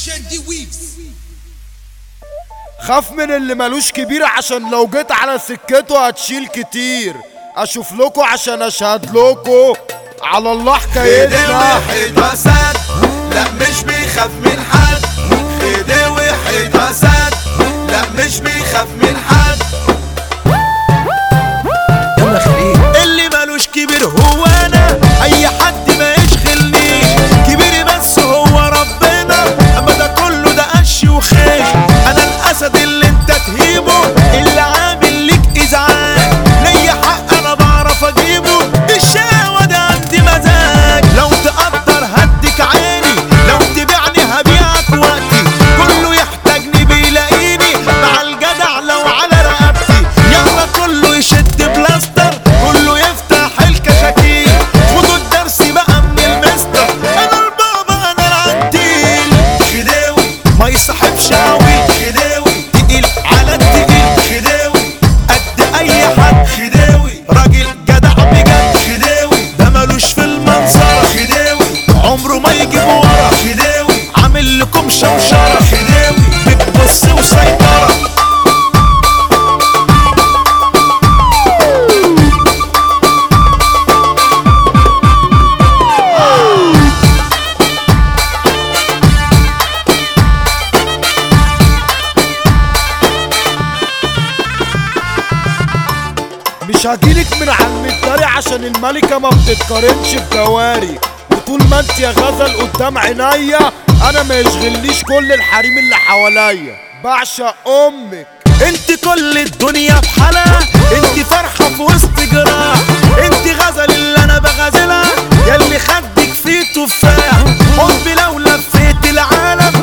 جندي ويفز. خاف من اللي ملوش كبير عشان لو جيت على سكته هتشيل كتير. اشوف لكم عشان اشهد لكم على الله حكايتنا. خديوي حسد لا مش بيخاف من حد. خديوي حسد لا مش بيخاف من حد. يلا خليل اللي مالوش كبير هو انا، اي حد ما يشغلنيش. كبيري بس هو ربنا، اما ده كله ده قش وخيش. انا الاسد اللي انت تهيبه، اللي عامل ليك ازعاج. ليا حق انا بعرف اجيبه، الشقاوة ده عندي مزاج. لو تقدر هديك عيني، لو تبيعني هبيعك وقتي. كله يحتاجني بيلاقيني، مع الجدع لو على رقبتي. يلا كله يشد بلاستر، كله يفتح الكشاكيل. خدوا الدرس بقى من المستر، انا البابا انا العنتيل. خديوي ما يصاحبش قوي. خديوي تقيل على التقيل. خديوي قد اي حد. خديوي راجل جدع بجد. خديوي ده ملوش في المنظرة. خديوي عمره ما يجيب ورا. خديوي عامل لكم شوشرة. خديوي بتبص وسيطرة. مش هجيلك من على المداري عشان الملكة ما بتتقارنش بجواري. وطول ما انت يا غزل قدام عينيا انا ما يشغلنيش كل الحريم اللي حواليا. بعشق امك. انت كل الدنيا بحالها، انت فرحة في وسط جراح. انت غزل اللي انا بغزلها، ياللي خدك فيه تفاح. حبي لو لفيت العالم